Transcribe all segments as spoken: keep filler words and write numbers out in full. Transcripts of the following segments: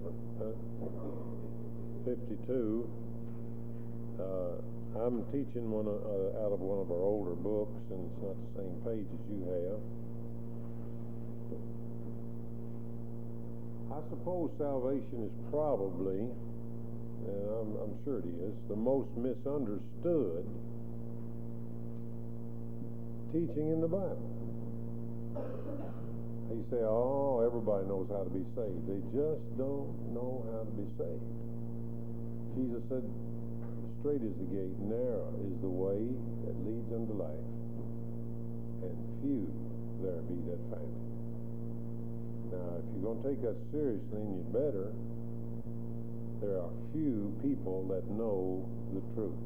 Huh? fifty-two. Uh, I'm teaching one uh, out of one of our older books, and it's not the same page as you have. I suppose salvation is probably, and I'm, I'm sure it is, the most misunderstood teaching in the Bible. You say, oh, everybody knows how to be saved. They just don't know how to be saved. Jesus said, straight is the gate, narrow is the way that leads unto life, and few there be that find it. Now, if you're going to take that seriously, and you better, there are few people that know the truth.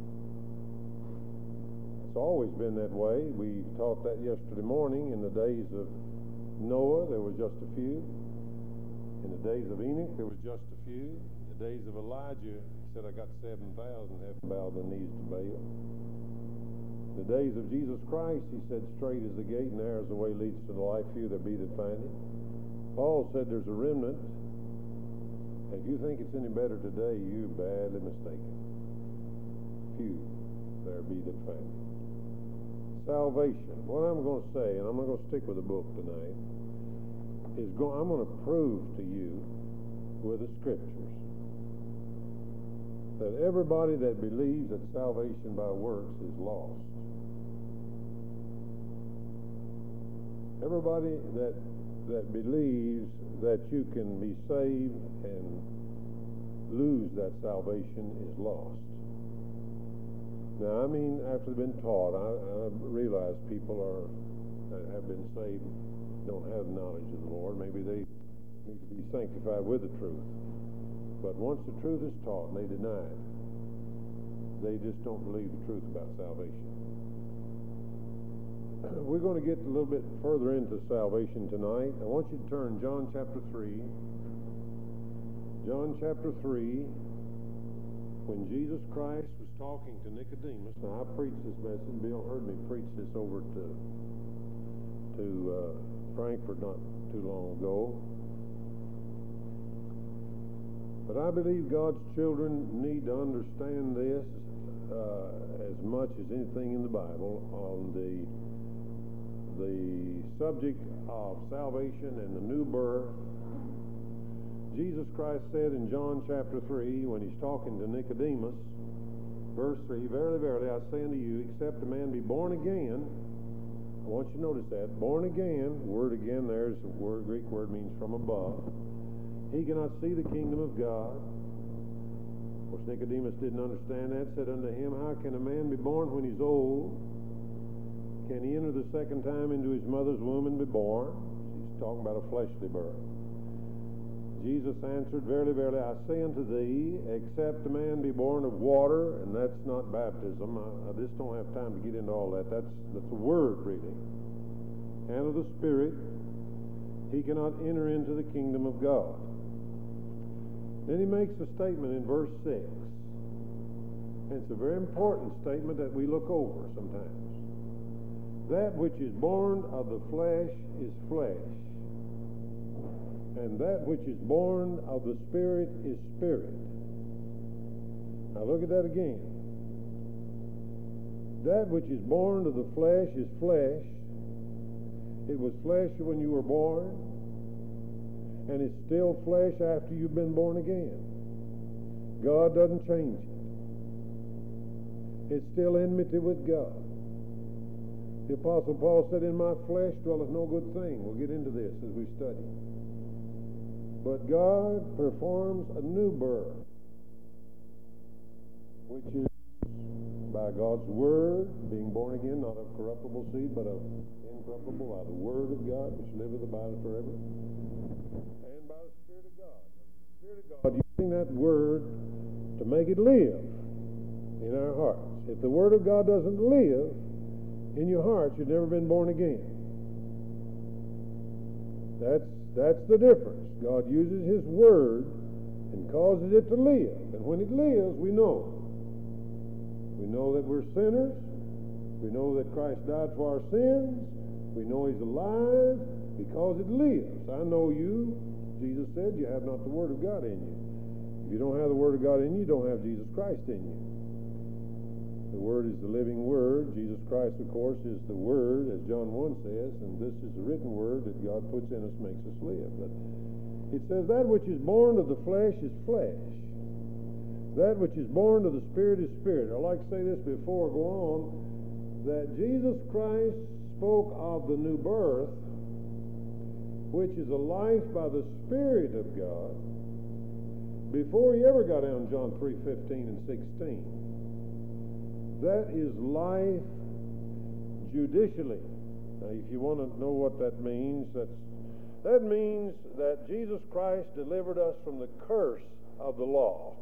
It's always been that way. We taught that yesterday morning. In the days of Noah, there was just a few. In the days of Enoch, there was just a few. In the days of Elijah, he said, I got seven thousand have bowed their knees to Baal. In the days of Jesus Christ, he said, straight is the gate, narrow is the way leads to the life, few there be that find it. Paul said there's a remnant. If you think it's any better today, you're badly mistaken. Few there be that find it. Salvation. What I'm going to say, and I'm not going to stick with the book tonight, is go, I'm going to prove to you with the Scriptures that everybody that believes that salvation by works is lost. Everybody that that believes that you can be saved and lose that salvation is lost. Now, I mean, after they've been taught, I, I realize people are that have been saved don't have knowledge of the Lord. Maybe they need to be sanctified with the truth. But once the truth is taught and they deny it, they just don't believe the truth about salvation. We're going to get a little bit further into salvation tonight. I want you to turn John chapter three. John chapter three, when Jesus Christ was talking to Nicodemus. Now, I preached this message. Bill heard me preach this over to, to uh, Frankfurt not too long ago. But I believe God's children need to understand this uh, as much as anything in the Bible on the the subject of salvation and the new birth. Jesus Christ said in John chapter three, when he's talking to Nicodemus, verse three, verily, verily, I say unto you, except a man be born again, I want you to notice that, born again, word again, there's the word, Greek word means from above, he cannot see the kingdom of God. Of course, Nicodemus didn't understand that, said unto him, how can a man be born when he's old? Can he enter the second time into his mother's womb and be born? He's talking about a fleshly birth. Jesus answered, verily, verily, I say unto thee, except a man be born of water, and that's not baptism. I, I just don't have time to get into all that. That's, that's a word, really. And of the Spirit, he cannot enter into the kingdom of God. Then he makes a statement in verse six. And it's a very important statement that we look over sometimes. That which is born of the flesh is flesh, and that which is born of the Spirit is spirit. Now look at that again. That which is born of the flesh is flesh. It was flesh when you were born, and it's still flesh after you've been born again. God doesn't change it. It's still enmity with God. The Apostle Paul said, in my flesh dwelleth no good thing. We'll get into this as we study. But God performs a new birth, which is by God's Word, being born again, not of corruptible seed, but of incorruptible, by the Word of God, which liveth and abideth forever, and by the Spirit of God. The Spirit of God using that Word to make it live in our hearts. If the Word of God doesn't live in your hearts, you've never been born again. That's that's the difference. God uses His Word and causes it to live. And when it lives, we know. We know that we're sinners. We know that Christ died for our sins. We know He's alive because it lives. I know you Jesus said, you have not the Word of God in you. If you don't have the Word of God in you, you don't have Jesus Christ in you. The Word is the living Word. Jesus Christ, of course, is the Word, as John one says, and this is the written Word that God puts in us, makes us live. But it says, that which is born of the flesh is flesh. That which is born of the Spirit is spirit. I'd like to say this before I go on, that Jesus Christ spoke of the new birth, which is a life by the Spirit of God, before he ever got down John three fifteen and sixteen. That is life judicially. Now, if you want to know what that means, that's, that means that Jesus Christ delivered us from the curse of the law.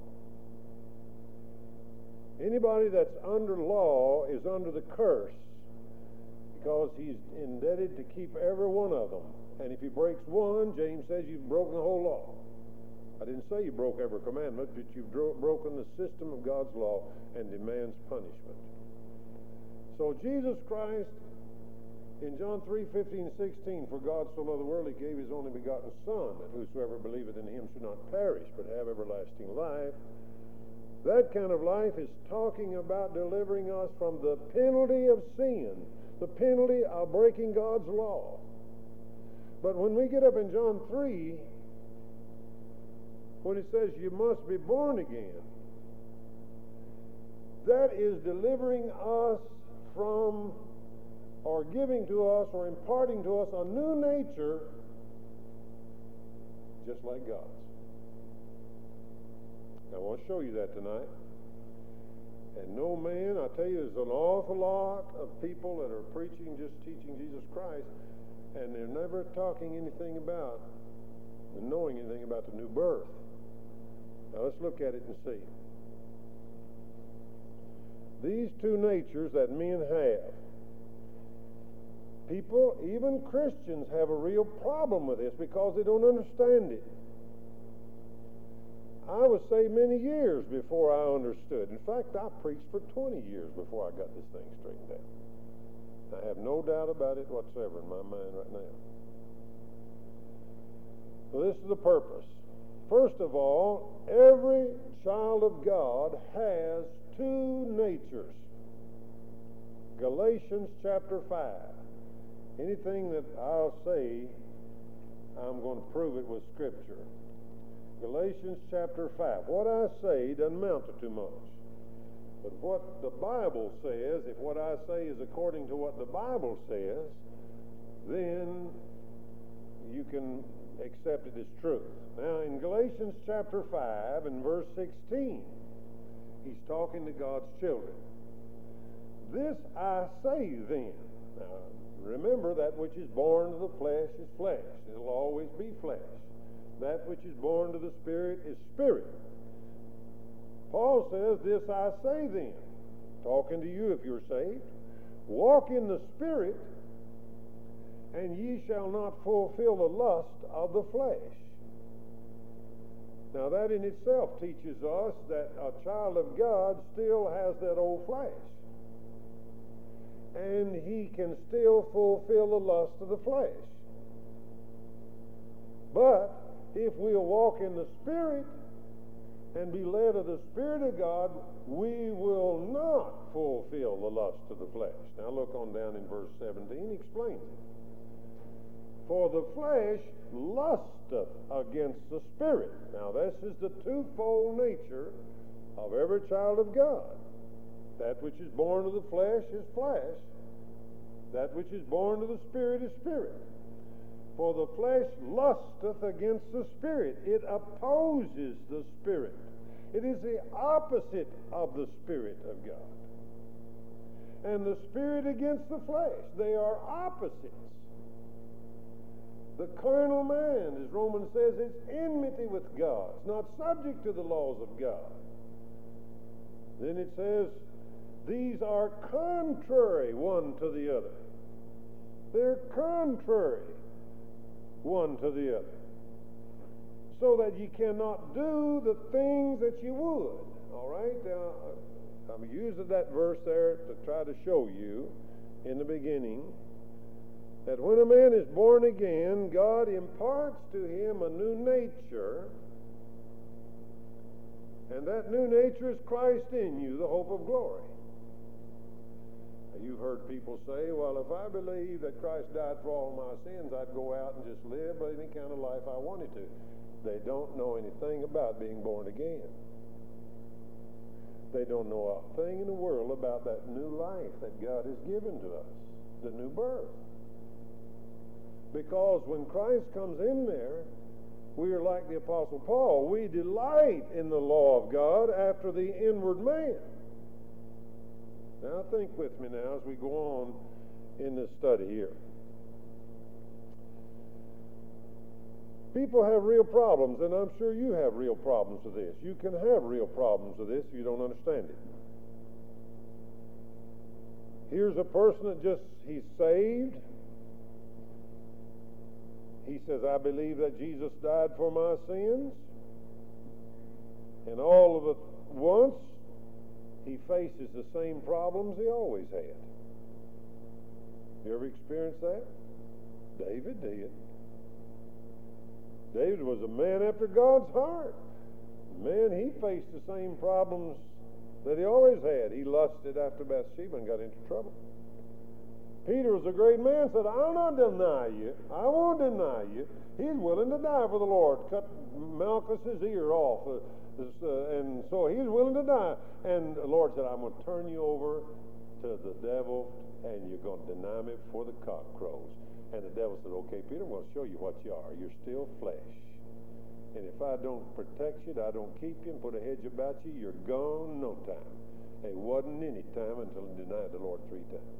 Anybody that's under law is under the curse because he's indebted to keep every one of them. And if he breaks one, James says you've broken the whole law. I didn't say you broke every commandment, but you've dro- broken the system of God's law and demands punishment. So Jesus Christ, in John three fifteen and sixteen, for God so loved the world, he gave his only begotten Son, that whosoever believeth in him should not perish, but have everlasting life. That kind of life is talking about delivering us from the penalty of sin, the penalty of breaking God's law. But when we get up in John three, when it says you must be born again, that is delivering us from, or giving to us, or imparting to us a new nature just like God's. I want to show you that tonight. And no man, I tell you, there's an awful lot of people that are preaching, just teaching Jesus Christ, and they're never talking anything about, and knowing anything about the new birth. Now let's look at it and see. These two natures that men have, people, even Christians, have a real problem with this because they don't understand it. I was saved many years before I understood. In fact, I preached for twenty years before I got this thing straightened out. I have no doubt about it whatsoever in my mind right now. So this is the purpose. First of all, every child of God has two natures. Galatians chapter five. Anything that I'll say, I'm going to prove it with Scripture. Galatians chapter five. What I say doesn't amount to too much. But what the Bible says, if what I say is according to what the Bible says, then you can accept it as truth. Now, in Galatians chapter five and verse sixteen, he's talking to God's children. This I say then. Now, remember, that which is born of the flesh is flesh. It'll always be flesh. That which is born of the Spirit is spirit. Paul says, this I say then, talking to you if you're saved, walk in the Spirit, and ye shall not fulfill the lust of the flesh. Now that in itself teaches us that a child of God still has that old flesh. And he can still fulfill the lust of the flesh. But if we'll walk in the Spirit and be led of the Spirit of God, we will not fulfill the lust of the flesh. Now look on down in verse seventeen, he explains it. For the flesh lusteth against the Spirit. Now this is the twofold nature of every child of God. That which is born of the flesh is flesh. That which is born of the Spirit is spirit. For the flesh lusteth against the Spirit. It opposes the Spirit. It is the opposite of the Spirit of God. And the Spirit against the flesh. They are opposites. The carnal man, as Romans says, is enmity with God. It's not subject to the laws of God. Then it says, these are contrary one to the other. They're contrary one to the other. So that you cannot do the things that you would. All right? Now, I'm using that verse there to try to show you in the beginning that when a man is born again, God imparts to him a new nature, and that new nature is Christ in you, the hope of glory. Now, you've heard people say, well, if I believe that Christ died for all my sins, I'd go out and just live any kind of life I wanted to. They don't know anything about being born again. They don't know a thing in the world about that new life that God has given to us, the new birth. Because when Christ comes in there, we are like the Apostle Paul. We delight in the law of God after the inward man. Now think with me now as we go on in this study here. People have real problems, and I'm sure you have real problems with this. You can have real problems with this if you don't understand it. Here's a person that just, he's saved. He says, I believe that Jesus died for my sins. And all of it once, he faces the same problems he always had. You ever experienced that? David did. David was a man after God's heart. Man, he faced the same problems that he always had. He lusted after Bathsheba and got into trouble. Peter was a great man, said, I'll not deny you. I won't deny you. He's willing to die for the Lord. Cut Malchus's ear off. Uh, this, uh, and so he's willing to die. And the Lord said, I'm going to turn you over to the devil, and you're going to deny me before the cock crows. And the devil said, okay, Peter, I'm going to show you what you are. You're still flesh. And if I don't protect you, I don't keep you and put a hedge about you, you're gone in no time. It wasn't any time until he denied the Lord three times.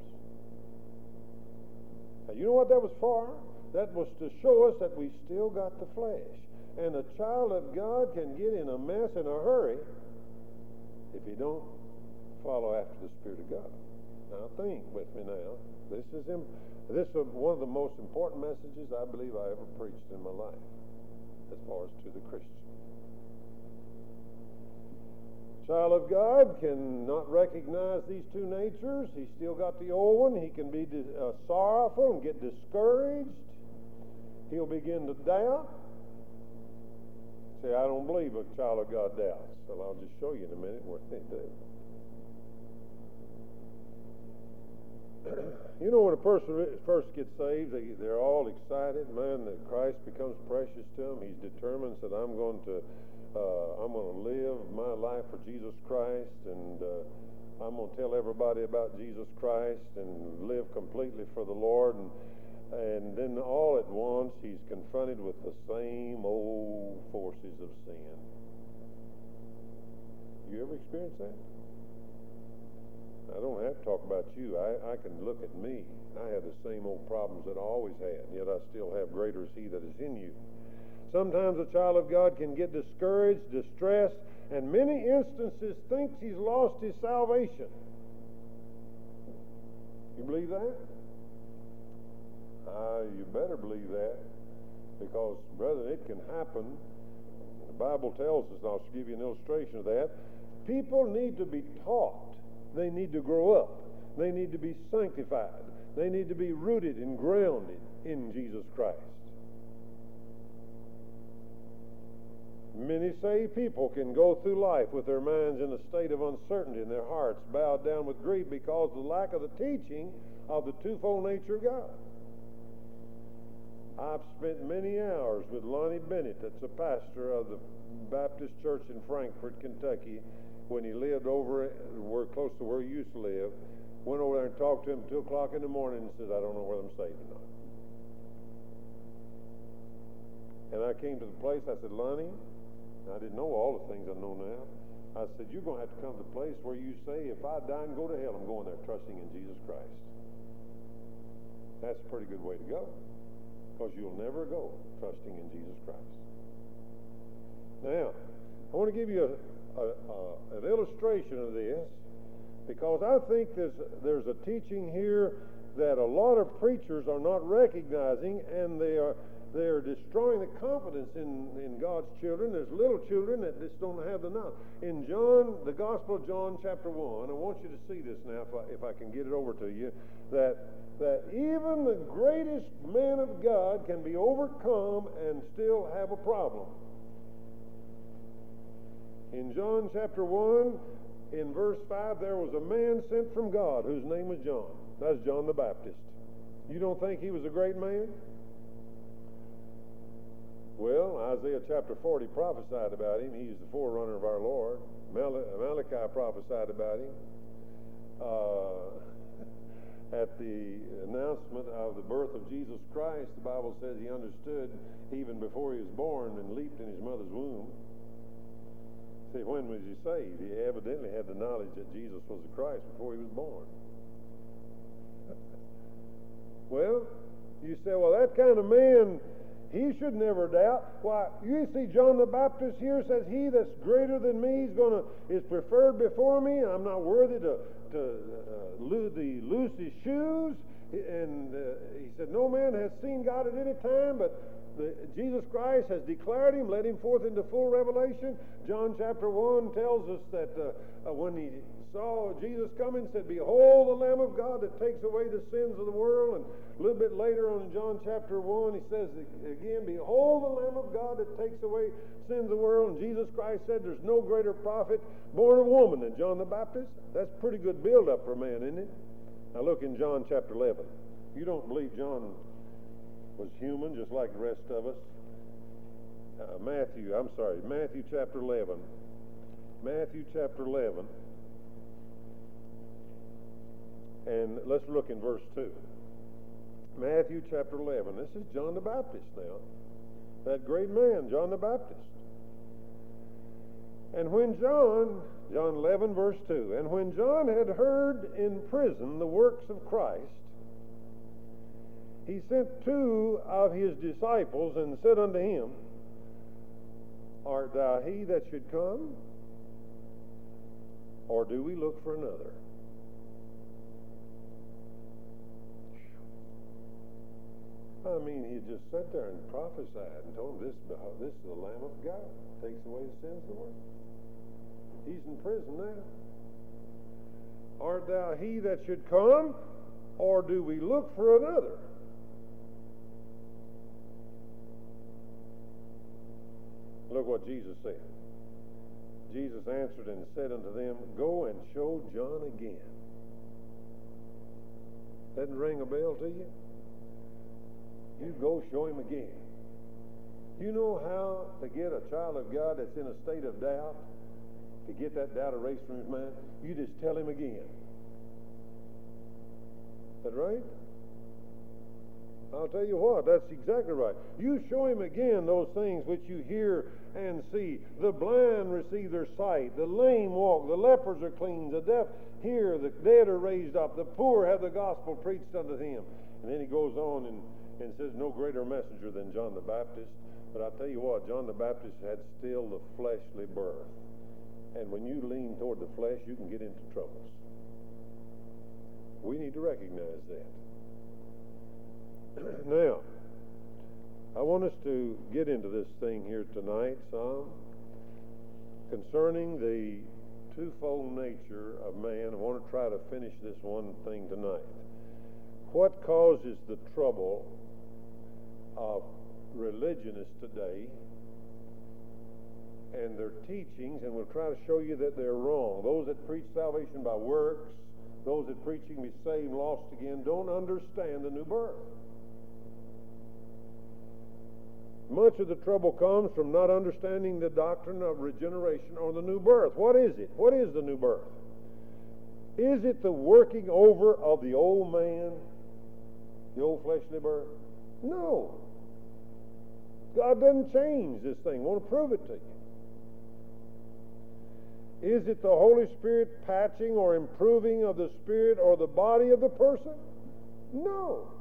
Now, you know what that was for? That was to show us that we still got the flesh. And a child of God can get in a mess in a hurry if he don't follow after the Spirit of God. Now, think with me now. This is imp- this is one of the most important messages I believe I ever preached in my life, as far as to the Christian. Child of God cannot recognize these two natures. He's still got the old one. He can be uh, sorrowful and get discouraged. He'll begin to doubt. Say, I don't believe a child of God doubts. Well, I'll just show you in a minute what they do. You know, when a person first gets saved, they, they're all excited. Man, that Christ becomes precious to them. He's determined that I'm going to Uh, I'm going to live my life for Jesus Christ, and uh, I'm going to tell everybody about Jesus Christ and live completely for the Lord. And, and then all at once, he's confronted with the same old forces of sin. You ever experienced that? I don't have to talk about you. I, I can look at me. I have the same old problems that I always had, yet I still have greater is he that is in you. Sometimes a child of God can get discouraged, distressed, and many instances thinks he's lost his salvation. You believe that? Uh, you better believe that, because, brother, it can happen. The Bible tells us, and I'll give you an illustration of that. People need to be taught. They need to grow up. They need to be sanctified. They need to be rooted and grounded in Jesus Christ. Many saved people can go through life with their minds in a state of uncertainty and their hearts bowed down with grief because of the lack of the teaching of the twofold nature of God. I've spent many hours with Lonnie Bennett, that's a pastor of the Baptist Church in Frankfort, Kentucky, when he lived over where close to where he used to live. Went over there and talked to him at two o'clock in the morning and said, I don't know whether I'm saved or not. And I came to the place, I said, Lonnie, I didn't know all the things I know now. I said, you're going to have to come to the place where you say, if I die and go to hell, I'm going there trusting in Jesus Christ. That's a pretty good way to go, because you'll never go trusting in Jesus Christ. Now, I want to give you a, a, a, an illustration of this, because I think there's, there's a teaching here that a lot of preachers are not recognizing, and they are They're destroying the confidence in, in God's children. There's little children that just don't have the knowledge. In John, the Gospel of John, chapter one, I want you to see this now, if I, if I can get it over to you, that that even the greatest man of God can be overcome and still have a problem. In John chapter one, in verse five, there was a man sent from God whose name was John. That's John the Baptist. You don't think he was a great man? Well, Isaiah chapter forty prophesied about him. He's the forerunner of our Lord. Mal- Malachi prophesied about him. Uh, at the announcement of the birth of Jesus Christ, the Bible says he understood even before he was born and leaped in his mother's womb. See, when was he saved? He evidently had the knowledge that Jesus was the Christ before he was born. Well, you say, well, that kind of man, he should never doubt. Why, you see John the Baptist here says, he that's greater than me is going to is preferred before me, and I'm not worthy to, to uh, lose, the, loose his shoes. And uh, he said, no man has seen God at any time, but The, Jesus Christ has declared him, led him forth into full revelation. John chapter one tells us that uh, uh, when he saw Jesus coming, said, behold the Lamb of God that takes away the sins of the world. And a little bit later on in John chapter one, he says again, behold the Lamb of God that takes away sins of the world. And Jesus Christ said there's no greater prophet born of woman than John the Baptist. That's pretty good build-up for a man, isn't it? Now look in John chapter eleven. You don't believe John was human just like the rest of us. Uh, Matthew, I'm sorry, Matthew chapter eleven. Matthew chapter eleven. And let's look in verse two. Matthew chapter eleven. This is John the Baptist now. That great man, John the Baptist. And when John, John eleven verse two, and when John had heard in prison the works of Christ, he sent two of his disciples and said unto him, art thou he that should come, or do we look for another? I mean, he just sat there and prophesied and told them, this, this is the Lamb of God, takes away the sins of the world. He's in prison now. Art thou he that should come, or do we look for another? Look what Jesus said. Jesus answered and said unto them, go and show John again. Doesn't ring a bell to you? You go show him again. You know how to get a child of God that's in a state of doubt, to get that doubt erased from his mind? You just tell him again. Is that right? I'll tell you what, that's exactly right. You show him again those things which you hear and see. The blind receive their sight. The lame walk. The lepers are cleansed. The deaf hear. The dead are raised up. The poor have the gospel preached unto them. And then he goes on and, and says, no greater messenger than John the Baptist. But I'll tell you what, John the Baptist had still the fleshly birth. And when you lean toward the flesh, you can get into troubles. We need to recognize that. Now, I want us to get into this thing here tonight some concerning the twofold nature of man. I want to try to finish this one thing tonight. What causes the trouble of religionists today and their teachings, and we'll try to show you that they're wrong. Those that preach salvation by works, those that preach you can be saved, lost again, don't understand the new birth. Much of the trouble comes from not understanding the doctrine of regeneration or the new birth. What is it? What is the new birth? Is it the working over of the old man, the old fleshly birth? No. God doesn't change this thing. I want to prove it to you. Is it the Holy Spirit patching or improving of the spirit or the body of the person? No.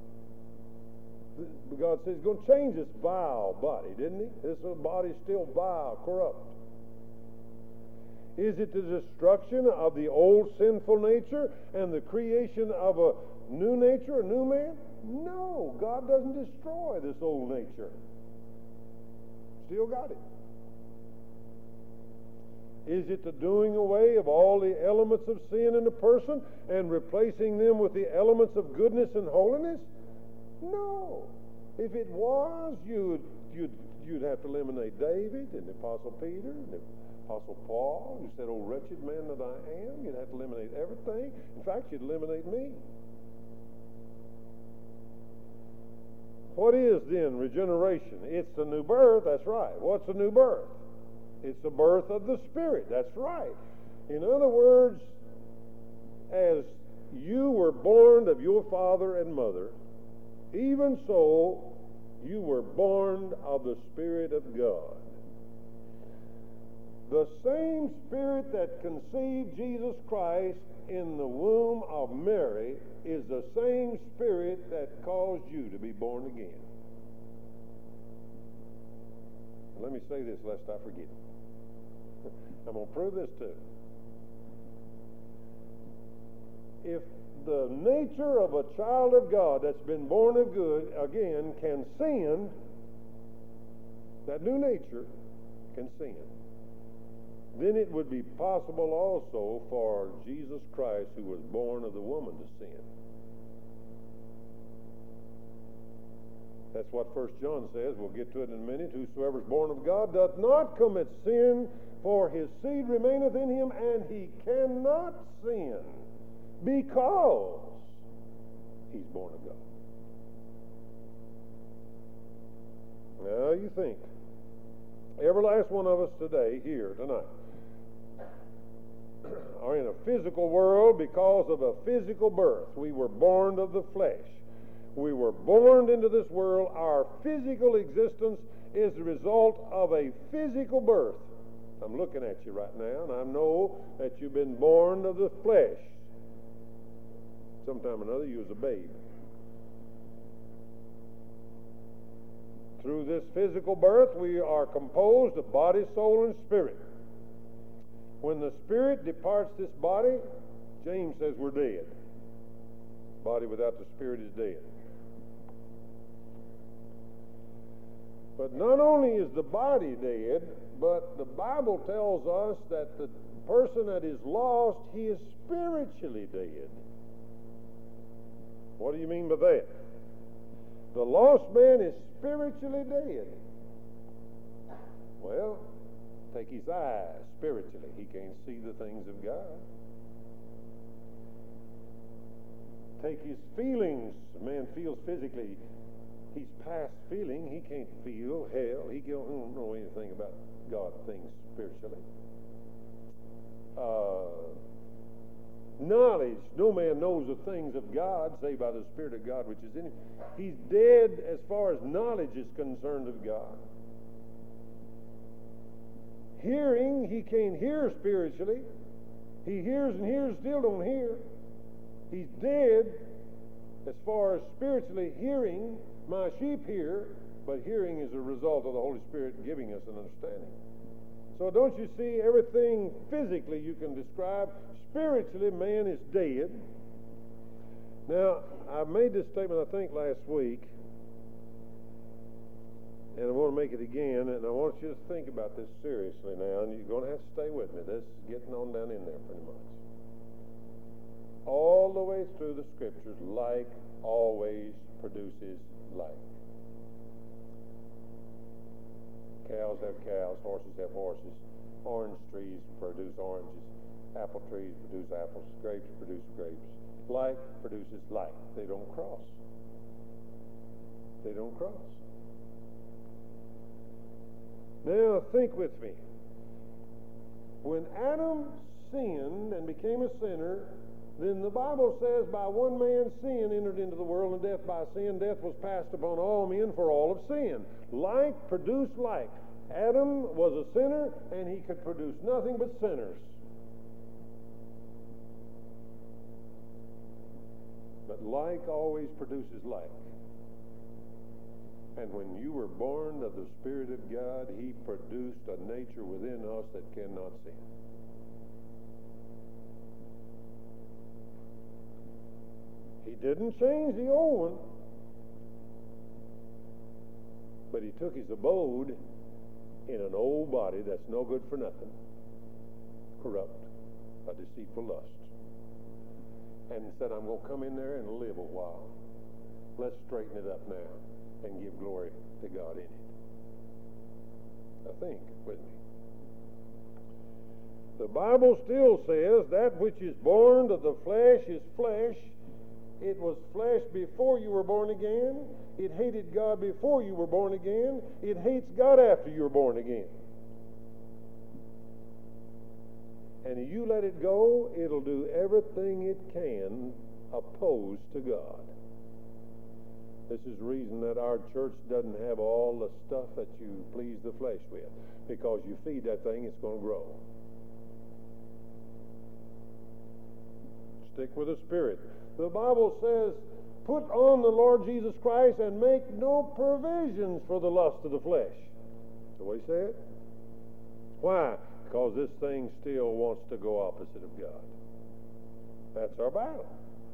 God says he's going to change this vile body, didn't he? This body is still vile, corrupt. Is it the destruction of the old sinful nature and the creation of a new nature, a new man? No, God doesn't destroy this old nature. Still got it. Is it the doing away of all the elements of sin in a person and replacing them with the elements of goodness and holiness? No. If it was, you'd, you'd, you'd have to eliminate David and the Apostle Peter and the Apostle Paul, who said, "Oh, wretched man that I am." You'd have to eliminate everything. In fact, you'd eliminate me. What is then regeneration? It's the new birth, that's right. What's a new birth? It's the birth of the Spirit, that's right. In other words, as you were born of your father and mother, even so you were born of the Spirit of God. The same Spirit that conceived Jesus Christ in the womb of Mary is the same Spirit that caused you to be born again. Let me say this lest I forget it. I'm going to prove this too. If the nature of a child of God that's been born of good again can sin, that new nature can sin, then it would be possible also for Jesus Christ, who was born of the woman, to sin. That's what First John says. We'll get to it in a minute. Whosoever is born of God doth not commit sin, for his seed remaineth in him, and he cannot sin because he's born of God. Now you think, every last one of us today, here, tonight, are in a physical world because of a physical birth. We were born of the flesh. We were born into this world. Our physical existence is the result of a physical birth. I'm looking at you right now, and I know that you've been born of the flesh. Sometime or another, you was a babe. Through this physical birth, we are composed of body, soul, and spirit. When the spirit departs this body, James says we're dead. Body without the spirit is dead. But not only is the body dead, but the Bible tells us that the person that is lost, he is spiritually dead. What do you mean by that? The lost man is spiritually dead. Well, take his eyes spiritually. He can't see the things of God. Take his feelings. A man feels physically. He's past feeling. He can't feel hell. He don't know anything about God things spiritually. Uh, knowledge. No man knows the things of God, save by the Spirit of God which is in him. He's dead as far as knowledge is concerned of God. Hearing, he can't hear spiritually. He hears and hears, still don't hear. He's dead as far as spiritually hearing. My sheep hear, but hearing is a result of the Holy Spirit giving us an understanding. So don't you see, everything physically you can describe, spiritually man is dead. Now, I made this statement, I think, last week, and I want to make it again, and I want you to think about this seriously now, and you're going to have to stay with me. This is getting on down in there pretty much. All the way through the Scriptures, like always produces like. Cows have cows, horses have horses, orange trees produce oranges, apple trees produce apples, grapes produce grapes. Like produces like. They don't cross. They don't cross. Now think with me. When Adam sinned and became a sinner, then the Bible says by one man's sin entered into the world, and death by sin. Death was passed upon all men, for all have sinned. Like produced like. Adam was a sinner, and he could produce nothing but sinners. But like always produces like. And when you were born of the Spirit of God, he produced a nature within us that cannot sin. He didn't change the old one, but he took his abode in an old body that's no good for nothing. corrupt, a deceitful lust. And said, I'm going to come in there and live a while. Let's straighten it up now and give glory to God in it. Now think with me. The Bible still says that which is born of the flesh is flesh. It was flesh before you were born again. It hated God before you were born again. It hates God after you were born again. And if you let it go, it'll do everything it can opposed to God. This is the reason that our church doesn't have all the stuff that you please the flesh with. Because you feed that thing, it's going to grow. Stick with the Spirit. The Bible says, put on the Lord Jesus Christ and make no provisions for the lust of the flesh. That's the way he said. Why? Because this thing still wants to go opposite of God. That's our battle.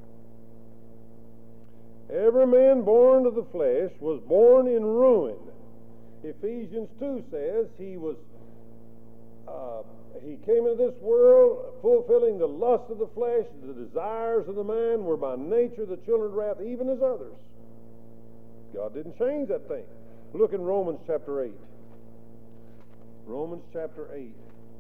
Every man born of the flesh was born in ruin. Ephesians two says he was uh, he came into this world fulfilling the lust of the flesh, the desires of the mind were by nature the children of wrath, even as others. God didn't change that thing. Look in Romans chapter eight. Romans chapter eight.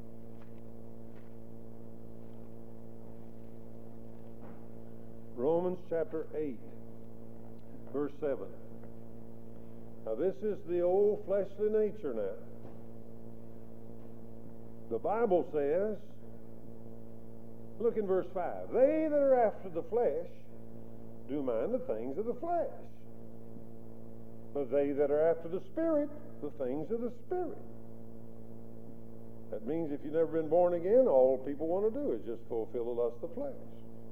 Romans chapter eight, verse seven. Now this is the old fleshly nature now. The Bible says, look in verse five, they that are after the flesh do mind the things of the flesh, but they that are after the Spirit, the things of the Spirit. That means if you've never been born again, all people want to do is just fulfill the lust of the flesh.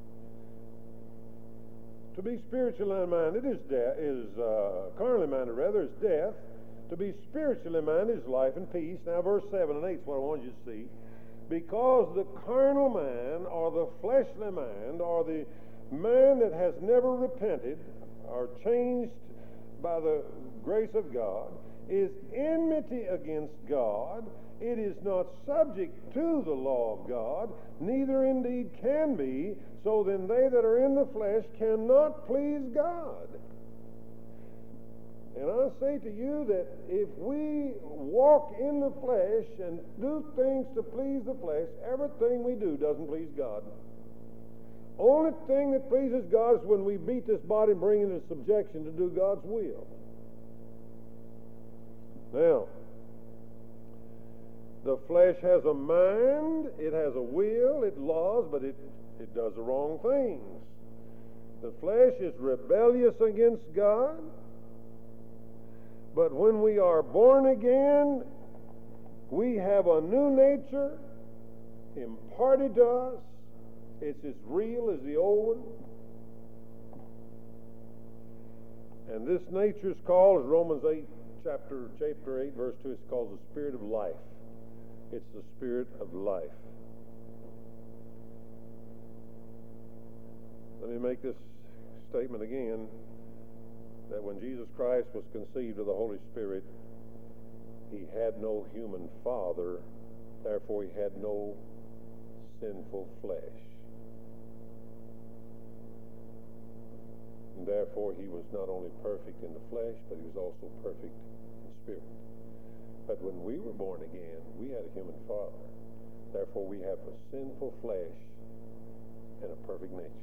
To be spiritually minded is death, is uh, carnally minded rather is death. To be spiritually minded is life and peace. Now verse seven and eight is what I want you to see. Because the carnal man or the fleshly mind or the man that has never repented or changed by the grace of God is enmity against God. It is not subject to the law of God, neither indeed can be. So then they that are in the flesh cannot please God. And I say to you that if we walk in the flesh and do things to please the flesh, everything we do doesn't please God. Only thing that pleases God is when we beat this body and bring it into subjection to do God's will. Now, the flesh has a mind, it has a will, it laws, but it, it does the wrong things. The flesh is rebellious against God. But when we are born again, we have a new nature imparted to us. It's as real as the old one. And this nature is called, as Romans eight, chapter, chapter eight, verse two, it's called the Spirit of life. It's the Spirit of life. Let me make this statement again. That when Jesus Christ was conceived of the Holy Spirit, he had no human father, therefore he had no sinful flesh. And therefore he was not only perfect in the flesh, but he was also perfect in spirit. But when we were born again, we had a human father. Therefore we have a sinful flesh and a perfect nature.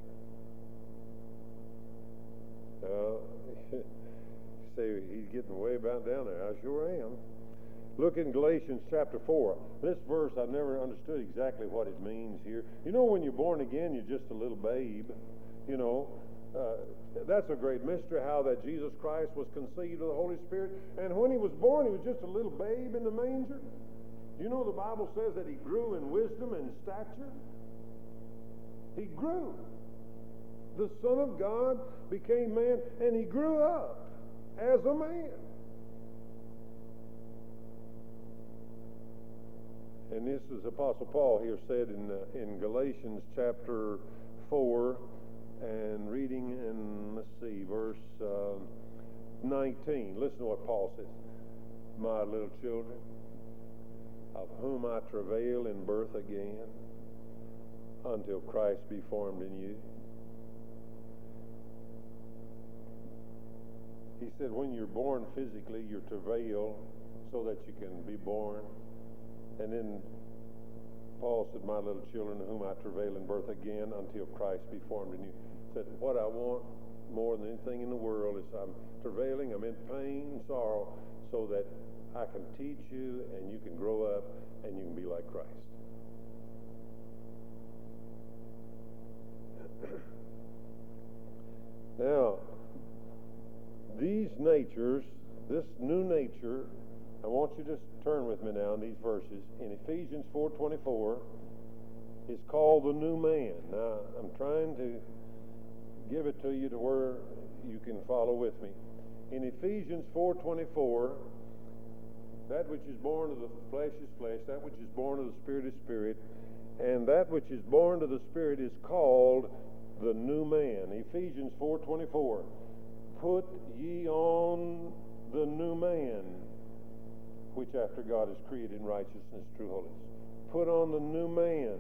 Now, you say he's getting way about down there. I sure am. Look in Galatians chapter four. This verse, I've never understood exactly what it means here. You know, when you're born again, you're just a little babe. You know, uh, that's a great mystery, how that Jesus Christ was conceived of the Holy Spirit. And when he was born, he was just a little babe in the manger. You know, the Bible says that he grew in wisdom and stature. He grew. The Son of God became man, and he grew up as a man. And this is Apostle Paul here said in uh, in Galatians chapter four, and reading in, let's see, verse uh, nineteen. Listen to what Paul says. My little children, of whom I travail in birth again, until Christ be formed in you. He said, when you're born physically, you travail so that you can be born. And then Paul said, my little children, whom I travail in birth again, until Christ be formed in you. He said, what I want more than anything in the world is I'm travailing, I'm in pain, sorrow, so that I can teach you and you can grow up and you can be like Christ. Now, these natures, this new nature, I want you to turn with me now in these verses. In Ephesians four twenty-four, is called the new man. Now, I'm trying to give it to you to where you can follow with me. In Ephesians four twenty-four, that which is born of the flesh is flesh, that which is born of the Spirit is spirit, and that which is born of the Spirit is called the new man. Ephesians four twenty-four, put ye on the new man, which after God is created in righteousness, true holiness. Put on the new man.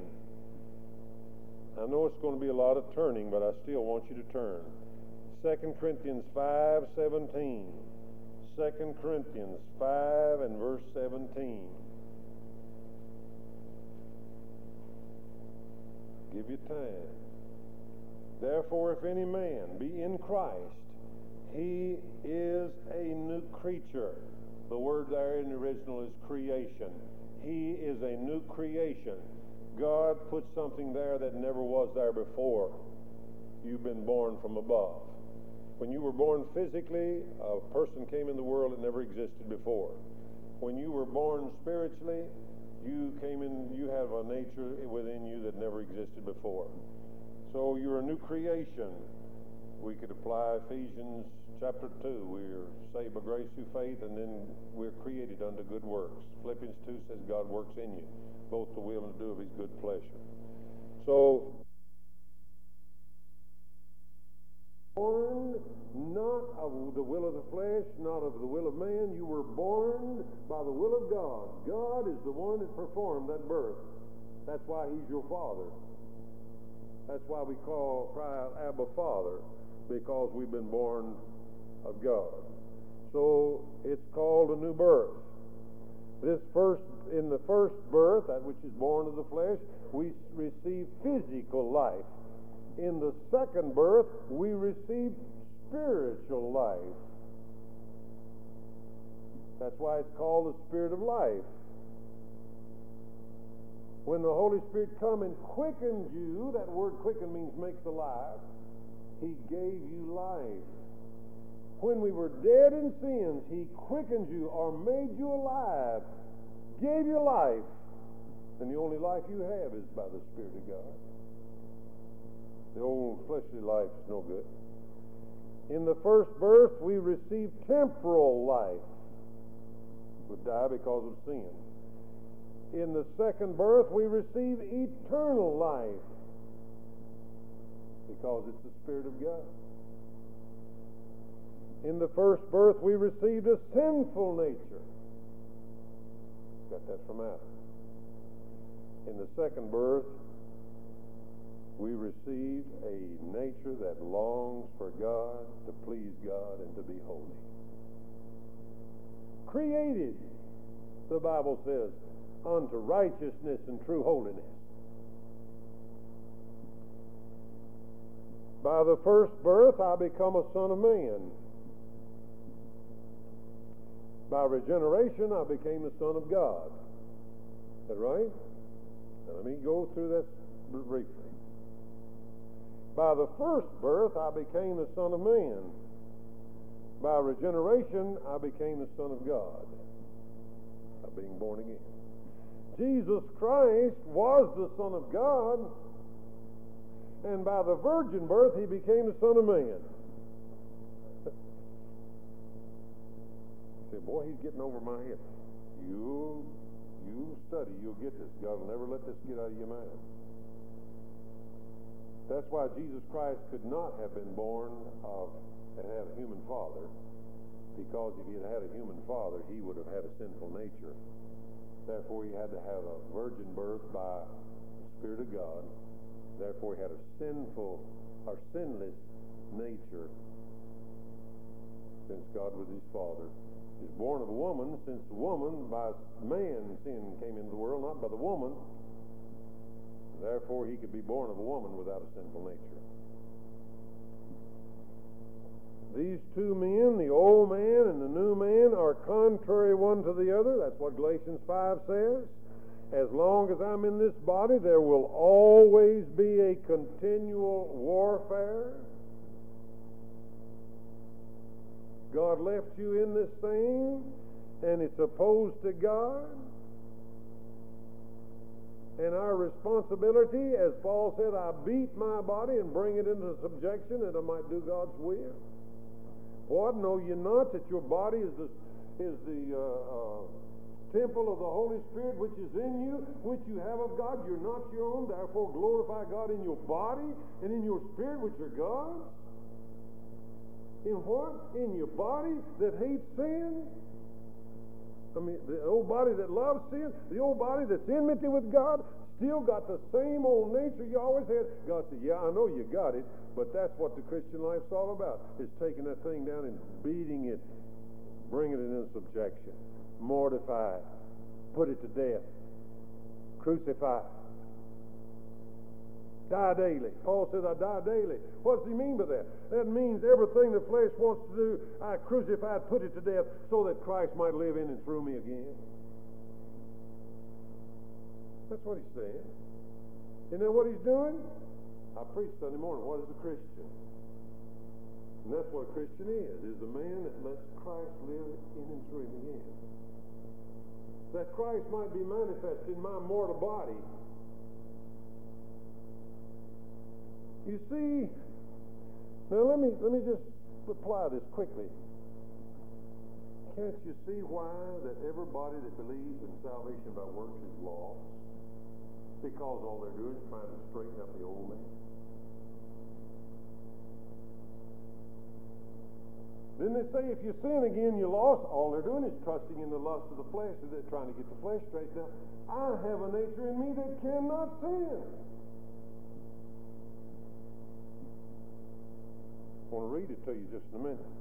I know it's going to be a lot of turning, but I still want you to turn. Second Corinthians five seventeen. Second Corinthians five and verse seventeen. Give you time. Therefore, if any man be in Christ, he is a new creature. The word there in the original is creation. He is a new creation. God put something there that never was there before. You've been born from above. When you were born physically, a person came in the world that never existed before. When you were born spiritually, you came in, you have a nature within you that never existed before. So you're a new creation. We could apply Ephesians chapter two. We're saved by grace through faith, and then we're created unto good works. Philippians two says God works in you, both to will and to do of his good pleasure. So, born not of the will of the flesh, not of the will of man. You were born by the will of God. God is the one that performed that birth. That's why he's your father. That's why we call, cry out, Abba, Father, because we've been born of God. So it's called a new birth. This first, in the first birth, that which is born of the flesh, we receive physical life. In the second birth, we receive spiritual life. That's why it's called the Spirit of life. When the Holy Spirit come and quickens you, that word quicken means makes alive, he gave you life. When we were dead in sins, he quickened you or made you alive, gave you life. And the only life you have is by the Spirit of God. The old fleshly life is no good. In the first birth, we receive temporal life. We die because of sin. In the second birth, we receive eternal life because it's the Spirit of God. In the first birth, we received a sinful nature. Got that from Adam. In the second birth, we receive a nature that longs for God, to please God, and to be holy. Created, the Bible says, unto righteousness and true holiness. By the first birth, I become a son of man. By regeneration, I became the son of God. Is that right? Now, let me go through that briefly. By the first birth, I became the son of man. By regeneration, I became the son of God. By being born again. Jesus Christ was the Son of God, and by the virgin birth, he became the Son of Man. Say, boy, he's getting over my head. You, you study, you'll get this. God will never let this get out of your mind. That's why Jesus Christ could not have been born of and had a human father, because if he had had a human father, he would have had a sinful nature. Therefore, he had to have a virgin birth by the Spirit of God. Therefore, he had a sinful or sinless nature, since God was his father. He's born of a woman, since the woman, by man, sin came into the world, not by the woman. Therefore, he could be born of a woman without a sinful nature. These two men, the old man and the new man, are contrary one to the other. That's what Galatians five says. As long as I'm in this body, there will always be a continual warfare. God left you in this thing, and it's opposed to God. And our responsibility, as Paul said, I beat my body and bring it into subjection that I might do God's will. What? Know ye not that your body is the, is the uh, uh, temple of the Holy Spirit which is in you, which you have of God? You're not your own. Therefore glorify God in your body and in your spirit, which are God's. In what? In your body that hates sin? I mean, the old body that loves sin, the old body that's enmity with God, still got the same old nature you always had. God said, yeah, I know you got it, but that's what the Christian life's all about, is taking that thing down and beating it, bringing it into subjection, mortify it, put it to death, crucify it. Die daily. Paul says, I die daily. What does he mean by that? That means everything the flesh wants to do, I crucified, put it to death, so that Christ might live in and through me again. That's what he's saying. You know what he's doing? I preach Sunday morning. What is a Christian? And that's what a Christian is, is a man that lets Christ live in and through him again. That Christ might be manifest in my mortal body. You see, now let me let me just apply this quickly. Can't you see why that everybody that believes in salvation by works is lost? Because all they're doing is trying to straighten up the old man. Then they say if you sin again, you're lost. All they're doing is trusting in the lust of the flesh, and they're trying to get the flesh straightened out. I have a nature in me that cannot sin. I want to read it to you just in a minute.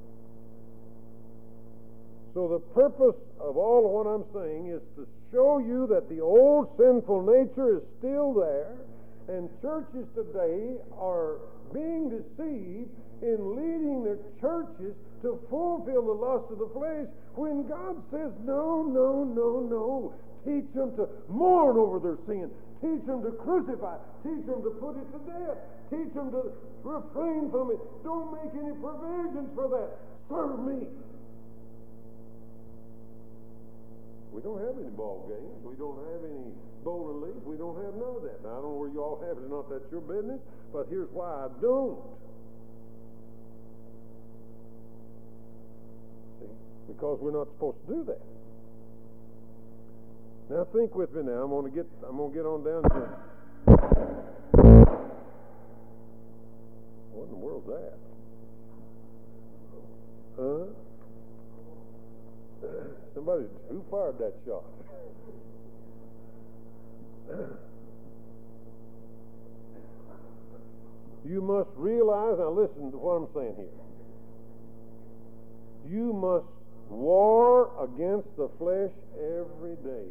So the purpose of all of what I'm saying is to show you that the old sinful nature is still there, and churches today are being deceived in leading their churches to fulfill the lust of the flesh, when God says, no, no, no, no. Teach them to mourn over their sin. Teach them to crucify. Teach them to put it to death. Teach them to refrain from it. Don't make any provisions for that. Serve me. We don't have any ball games. We don't have any bowling leagues. We don't have none of that. Now, I don't know where you all have it or not. That's your business. But here's why I don't. See? Because we're not supposed to do that. Now think with me now. I'm going to get I'm going to get on down to what in the world's that? Huh? Somebody who fired that shot? You must realize, now listen to what I'm saying here. You must war against the flesh every day.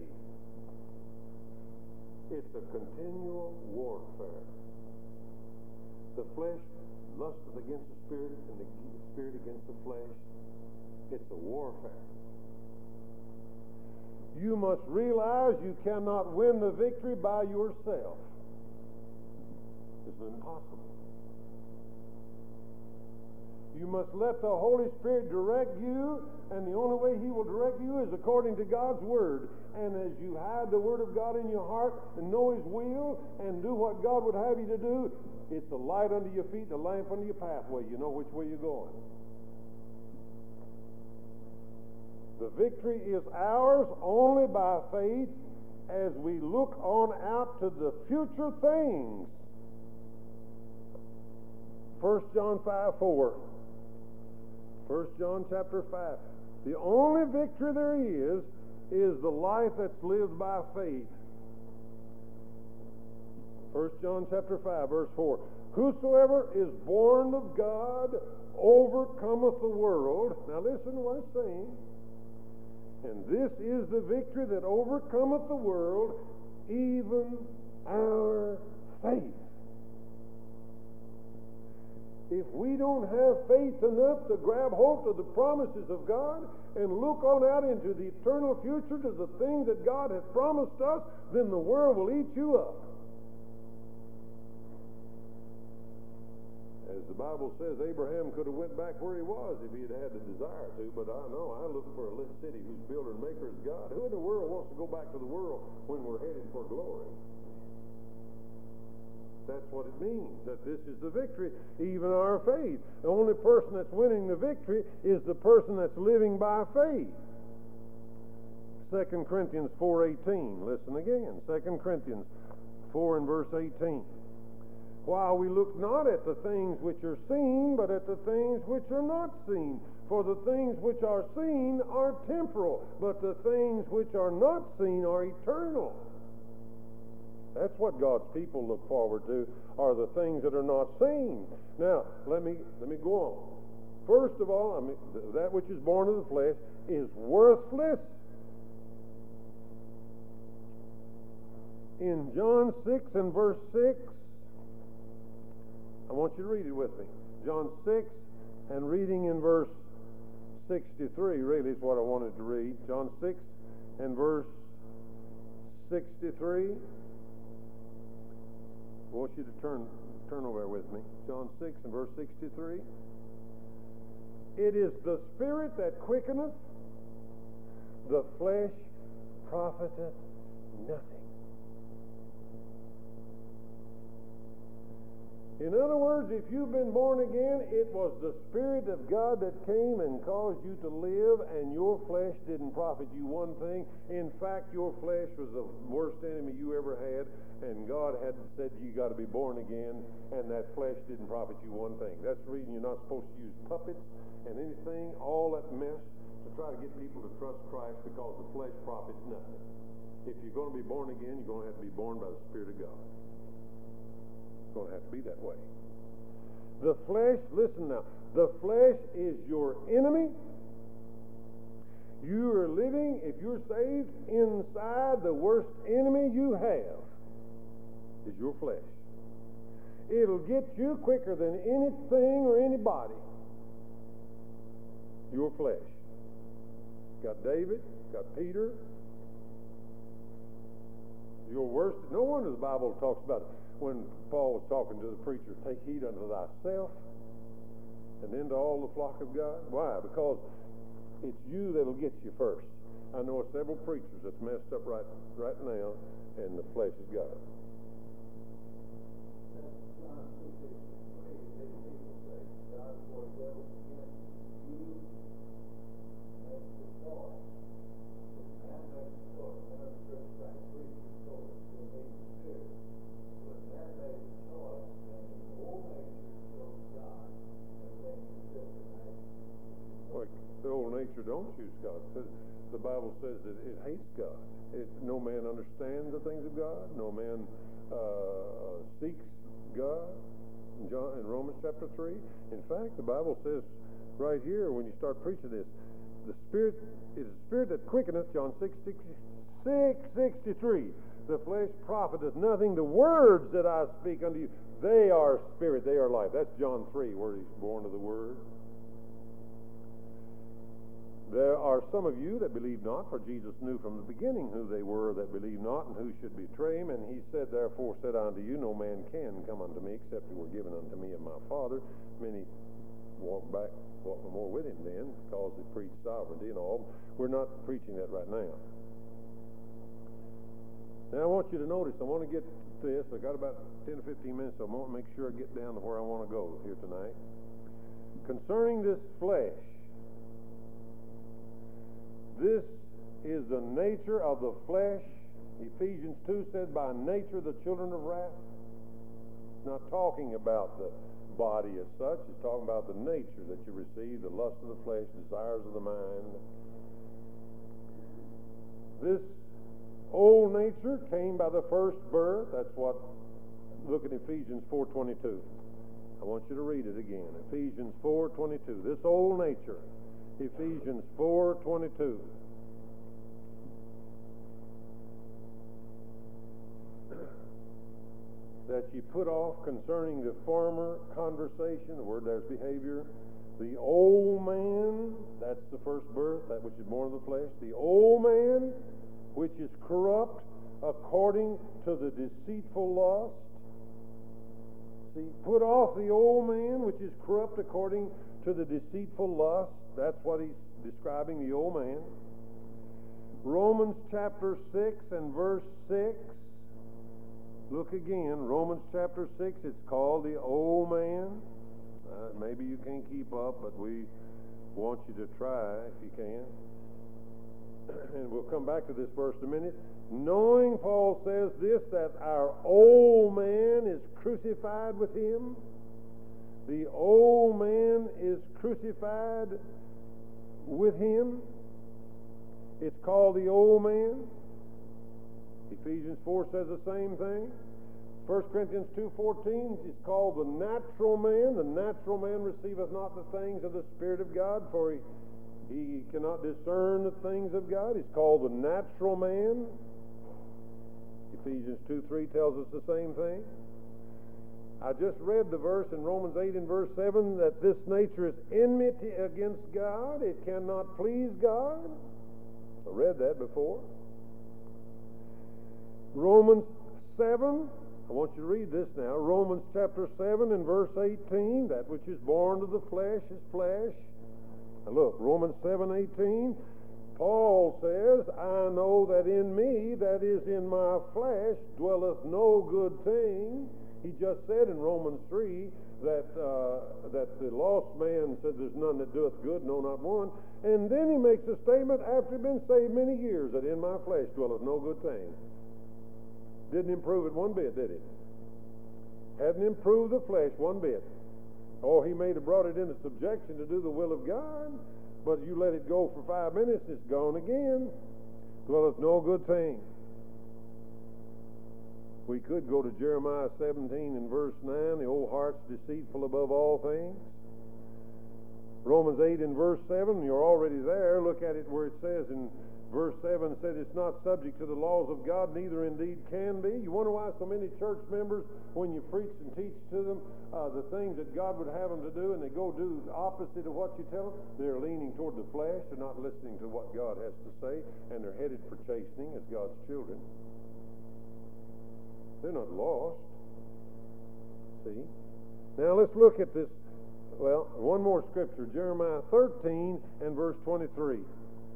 It's a continual warfare. The flesh lusteth against the spirit, and the spirit against the flesh. It's a warfare. You must realize you cannot win the victory by yourself. It's impossible. You must let the Holy Spirit direct you, and the only way He will direct you is according to God's Word. And as you hide the Word of God in your heart and know His will and do what God would have you to do, it's a light under your feet, a lamp under your pathway. You know which way you're going. The victory is ours only by faith as we look on out to the future things. First John five four. First John chapter five. The only victory there is is the life that's lived by faith. First John chapter five, verse four. Whosoever is born of God overcometh the world. Now listen to what it's saying. And this is the victory that overcometh the world, even our faith. If we don't have faith enough to grab hold of the promises of God and look on out into the eternal future to the things that God has promised us, then the world will eat you up. As the Bible says, Abraham could have went back where he was if he had had the desire to, but I know I look for a city whose builder and maker is God. Who in the world wants to go back to the world when we're headed for glory? That's what it means, that this is the victory, even our faith. The only person that's winning the victory is the person that's living by faith. Second Corinthians four eighteen. Listen again. Second Corinthians four and verse eighteen. While we look not at the things which are seen, but at the things which are not seen. For the things which are seen are temporal, but the things which are not seen are eternal. That's what God's people look forward to, are the things that are not seen. Now, let me let me go on. First of all, I mean, that which is born of the flesh is worthless. In John six and verse six, I want you to read it with me. John six and reading in verse sixty-three, really is what I wanted to read. John six and verse sixty-three. I want you to turn turn over there with me. John six and verse sixty-three. It is the Spirit that quickeneth, the flesh profiteth nothing. In other words, if you've been born again, it was the Spirit of God that came and caused you to live, and your flesh didn't profit you one thing. In fact, your flesh was the worst enemy you ever had, and God had said you got to be born again, and that flesh didn't profit you one thing. That's the reason you're not supposed to use puppets and anything, all that mess, to try to get people to trust Christ, because the flesh profits nothing. If you're going to be born again, you're going to have to be born by the Spirit of God. Going to have to be that way. The flesh, listen now, the flesh is your enemy. You are living, if you're saved, inside the worst enemy you have is your flesh. It'll get you quicker than anything or anybody. Your flesh. Got David, got Peter. Your worst, no wonder the Bible talks about it. When Paul was talking to the preacher, take heed unto thyself and then to all the flock of God. Why? Because it's you that'll get you first. I know of several preachers that's messed up right right now, and the flesh is God. The old nature don't choose God. The Bible says that it hates God. It, no man understands the things of God. No man uh, seeks God. In, John, in Romans chapter three. In fact, the Bible says right here when you start preaching this, the Spirit is the Spirit that quickeneth, John six, six, six sixty-three. The flesh profiteth nothing. The words that I speak unto you, they are spirit, they are life. That's John three, where he's born of the Word. There are some of you that believe not, for Jesus knew from the beginning who they were that believe not, and who should betray him. And he said, therefore said I unto you, no man can come unto me, except it were given unto me of my Father. Many walk back, walk no more with him then, because they preach sovereignty and all. We're not preaching that right now. Now I want you to notice, I want to get to this. I got about ten or fifteen minutes, so I want to make sure I get down to where I want to go here tonight. Concerning this flesh, this is the nature of the flesh. Ephesians two says, by nature the children of wrath. It's not talking about the body as such. It's talking about the nature that you receive, the lust of the flesh, desires of the mind. this old nature came by the first birth. That's what, look at Ephesians four twenty-two. I want you to read it again. Ephesians four twenty-two. This old nature. Ephesians four twenty-two. That ye put off concerning the former conversation, the word there's behavior, the old man, that's the first birth, that which is born of the flesh, the old man, which is corrupt according to the deceitful lust. See, put off the old man, which is corrupt according to the deceitful lust. That's what he's describing, the old man. Romans chapter six and verse six. Look again, Romans chapter six, it's called the old man. Uh, maybe you can't keep up, but we want you to try if you can. And we'll come back to this verse in a minute. Knowing, Paul says this, that our old man is crucified with him. The old man is crucified with him. It's called the old man. Ephesians four says the same thing. First Corinthians two fourteen is called the natural man. The natural man receiveth not the things of the Spirit of God, for he, he cannot discern the things of God. He's called the natural man. Ephesians two three tells us the same thing. I just read the verse in Romans eight and verse seven that this nature is enmity against God. It cannot please God. I read that before. Romans seven, I want you to read this now. Romans chapter seven and verse eighteen, that which is born of the flesh is flesh. Now look, Romans seven eighteen, Paul says, I know that in me, that is in my flesh, dwelleth no good thing. He just said in Romans three that uh, that the lost man said, there's none that doeth good, no, not one. And then he makes a statement after he'd been saved many years, that in my flesh dwelleth no good thing. Didn't improve it one bit, did it? Hadn't improved the flesh one bit. Oh, he may have brought it into subjection to do the will of God, but you let it go for five minutes, it's gone again. Dwelleth no good thing. We could go to Jeremiah seventeen and verse nine, the old heart's deceitful above all things. Romans eight and verse seven, you're already there. Look at it where it says in verse seven, it said it's not subject to the laws of God, neither indeed can be. You wonder why so many church members, when you preach and teach to them uh, the things that God would have them to do, and they go do the opposite of what you tell them, they're leaning toward the flesh, they're not listening to what God has to say, and they're headed for chastening as God's children. They're not lost. See? Now let's look at this. Well, one more scripture, Jeremiah thirteen and verse twenty-three.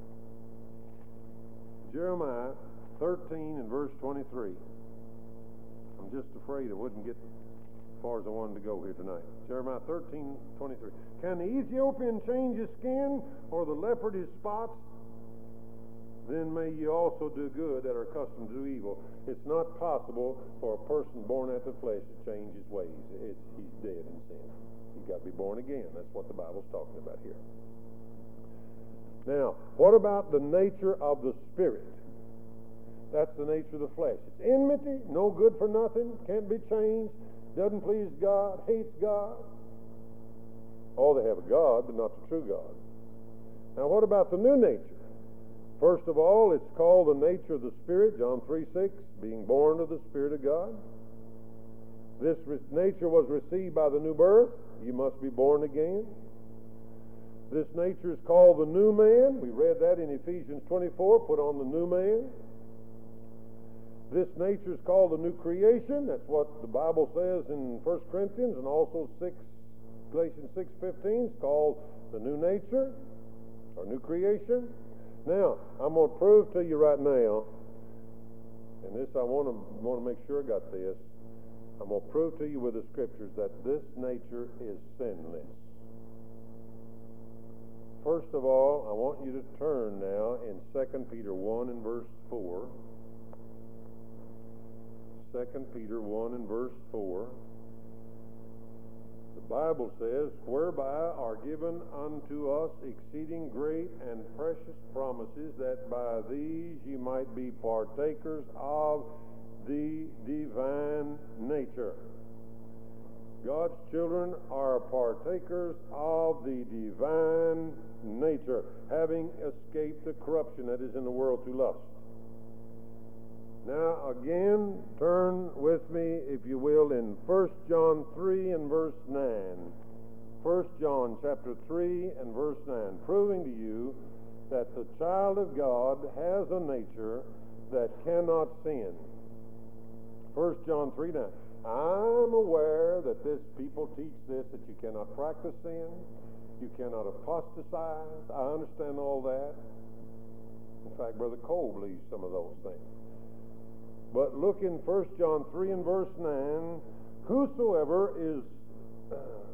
Jeremiah thirteen and verse twenty-three. I'm just afraid I wouldn't get as far as I wanted to go here tonight. Jeremiah thirteen twenty-three. Can the Ethiopian change his skin, or the leopard his spots? Then may ye also do good that are accustomed to do evil. It's not possible for a person born after the flesh to change his ways. It's, he's dead in sin. He's got to be born again. That's what the Bible's talking about here. Now, what about the nature of the Spirit? That's the nature of the flesh. It's enmity, no good for nothing, can't be changed, doesn't please God, hates God. Oh, they have a God, but not the true God. Now, what about the new nature? First of all, it's called the nature of the Spirit, John three six, being born of the Spirit of God. This re- nature was received by the new birth. You must be born again. This nature is called the new man. We read that in Ephesians twenty-four, put on the new man. This nature is called the new creation. That's what the Bible says in First Corinthians, and also six, Galatians six fifteen. It's called the new nature, or new creation. Now, I'm going to prove to you right now, and this I want to want to make sure I got this. I'm going to prove to you with the scriptures that this nature is sinless. First of all, I want you to turn now in Second Peter one and verse four. Second Peter one and verse four. The Bible says, whereby are given unto us exceeding great and precious promises, that by these ye might be partakers of the divine nature. God's children are partakers of the divine nature, having escaped the corruption that is in the world through lust. Now, again, turn with me, if you will, in First John three and verse nine. First John chapter three and verse nine, proving to you that the child of God has a nature that cannot sin. First John three nine. I'm aware that this people teach this, that you cannot practice sin, you cannot apostatize. I understand all that. In fact, Brother Cole believes some of those things. But look in First John three and verse nine, whosoever is uh,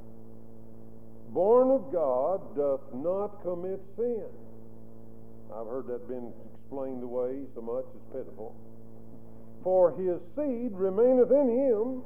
born of God doth not commit sin. I've heard that been explained away so much, it's pitiful. For his seed remaineth in him.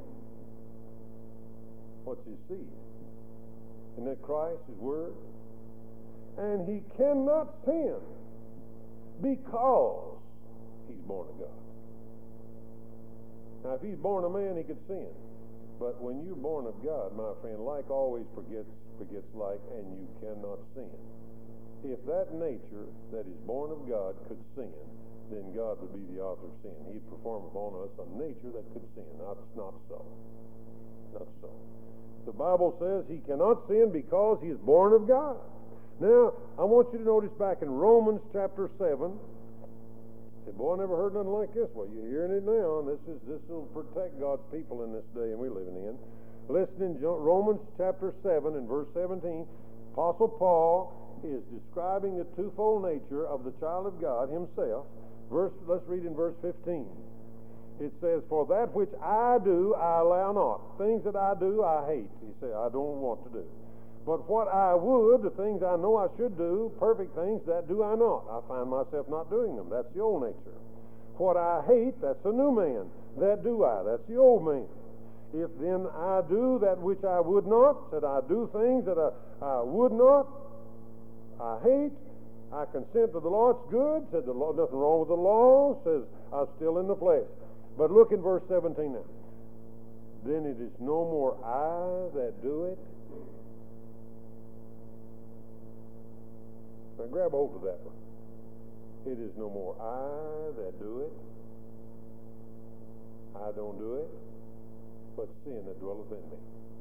What's his seed? Isn't that Christ, his word? And he cannot sin because he's born of God. Now, if he's born a man, he could sin. But when you're born of God, my friend, like always forgets, forgets like, and you cannot sin. If that nature that is born of God could sin, then God would be the author of sin. He'd perform upon us a nature that could sin. That's not so. Not so. The Bible says he cannot sin because he is born of God. Now, I want you to notice back in Romans chapter seven, say, boy, I never heard nothing like this. Well, you're hearing it now, and this is this will protect God's people in this day and we're living in. Listen in Romans chapter seven and verse seventeen, Apostle Paul is describing the twofold nature of the child of God himself. Verse, let's read in verse fifteen. It says, for that which I do, I allow not. Things that I do, I hate. He said, I don't want to do. But what I would, the things I know I should do, perfect things, that do I not. I find myself not doing them. That's the old nature. What I hate, that's the new man. That do I. That's the old man. If then I do that which I would not, said I do things that I, I would not, I hate, I consent to the law, it's good, said the law, nothing wrong with the law, says I'm still in the flesh. But look in verse seventeen now. Then it is no more I that do it. Now grab hold of that one. It is no more I that do it. I don't do it, but sin that dwelleth in me.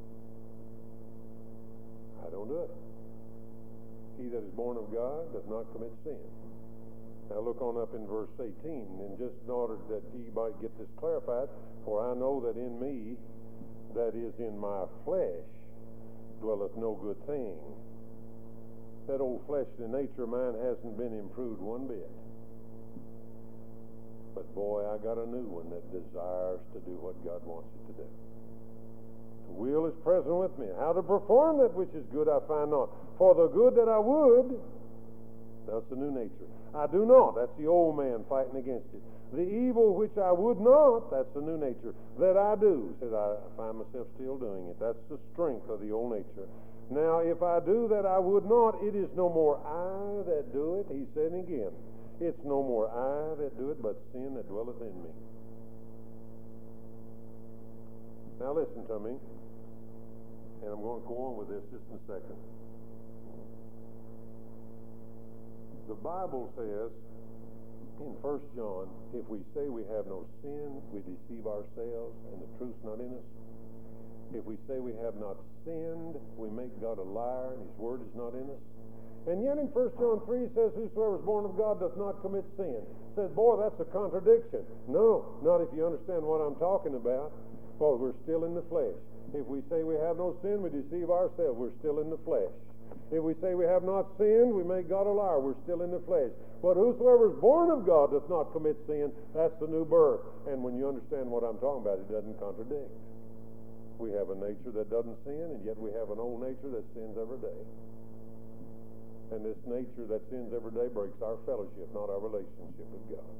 I don't do it. He that is born of God does not commit sin. Now look on up in verse eighteen, and just in order that ye might get this clarified, for I know that in me, that is in my flesh, dwelleth no good thing. That old fleshly nature of mine hasn't been improved one bit. But boy, I got a new one that desires to do what God wants it to do. The will is present with me. How to perform that which is good I find not. For the good that I would, that's the new nature. I do not. That's the old man fighting against it. The evil which I would not, that's the new nature. That I do, said I find myself still doing it. That's the strength of the old nature. Now, if I do that I would not, it is no more I that do it. He said again, it's no more I that do it, but sin that dwelleth in me. Now listen to me, and I'm going to go on with this just in a second. The Bible says in First John, if we say we have no sin, we deceive ourselves, and the truth's not in us. If we say we have not sinned, we make God a liar, and his word is not in us. And yet in First John three it says, whosoever is born of God does not commit sin. It says, boy, that's a contradiction. No, not if you understand what I'm talking about. Well, we're still in the flesh. If we say we have no sin, we deceive ourselves. We're still in the flesh. If we say we have not sinned, we make God a liar. We're still in the flesh. But whosoever is born of God does not commit sin. That's the new birth. And when you understand what I'm talking about, it doesn't contradict. We have a nature that doesn't sin, and yet we have an old nature that sins every day. And this nature that sins every day breaks our fellowship, not our relationship with God.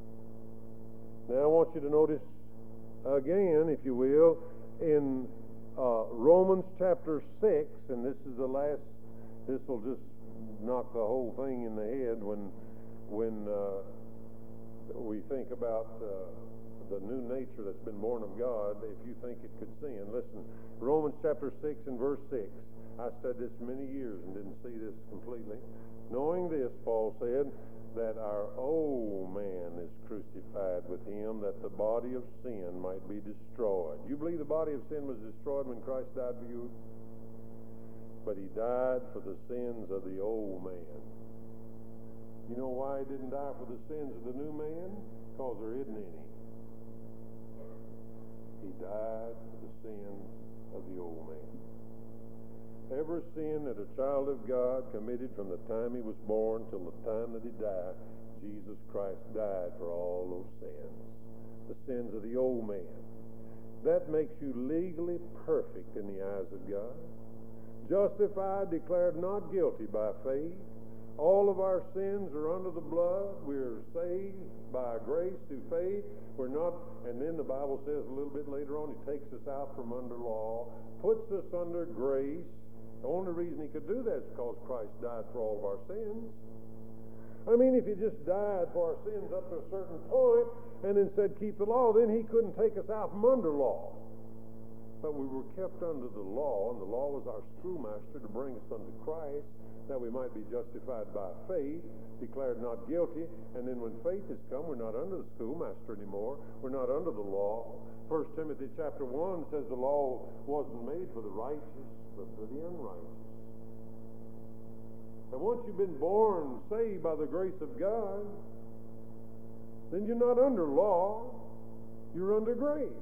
Now I want you to notice again, if you will, in uh, Romans chapter six, and this is the last, this will just knock the whole thing in the head when, when uh, we think about uh, the new nature that's been born of God. If you think it could sin, listen, Romans chapter six and verse six. I studied this many years and didn't see this completely. Knowing this, Paul said, that our old man is crucified with him, that the body of sin might be destroyed. You believe the body of sin was destroyed when Christ died for you? But he died for the sins of the old man. You know why he didn't die for the sins of the new man? Because there isn't any. He died for the sins of the old man. Every sin that a child of God committed from the time he was born till the time that he died, Jesus Christ died for all those sins. The sins of the old man. That makes you legally perfect in the eyes of God. Justified, declared not guilty by faith. All of our sins are under the blood. We're saved by grace through faith. We're not, and then the Bible says a little bit later on, he takes us out from under law, puts us under grace. The only reason he could do that is because Christ died for all of our sins. I mean, if he just died for our sins up to a certain point and then said keep the law, then he couldn't take us out from under law. But we were kept under the law, and the law was our schoolmaster to bring us unto Christ, that we might be justified by faith, declared not guilty. And then when faith has come, we're not under the schoolmaster anymore. We're not under the law. First Timothy chapter one says the law wasn't made for the righteous, but for the unrighteous. And once you've been born, saved by the grace of God, then you're not under law, you're under grace.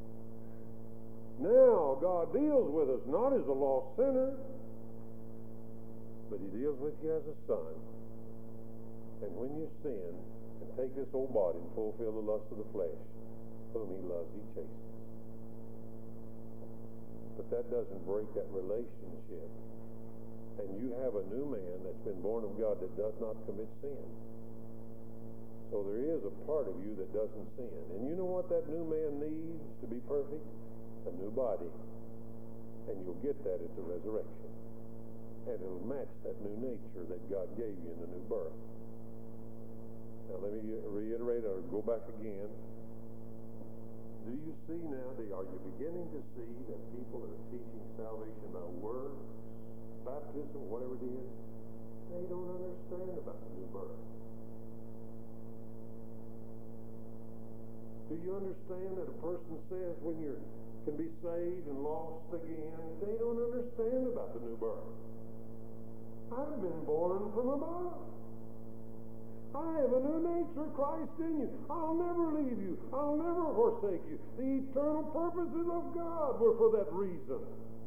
Now God deals with us not as a lost sinner, but he deals with you as a son. And when you sin and take this old body and fulfill the lust of the flesh, whom he loves, he chastens. But that doesn't break that relationship. And you have a new man that's been born of God that does not commit sin. So there is a part of you that doesn't sin. And you know what that new man needs to be perfect? A new body. And you'll get that at the resurrection. And it'll match that new nature that God gave you in the new birth. Now let me reiterate or go back again. Do you see now, are you beginning to see that people that are teaching salvation by works, baptism, whatever it is, they don't understand about the new birth? Do you understand that a person says when you can be saved and lost again, they don't understand about the new birth? I've been born from above. I have a new nature, Christ in you. I'll never leave you. I'll never forsake you. The eternal purposes of God were for that reason.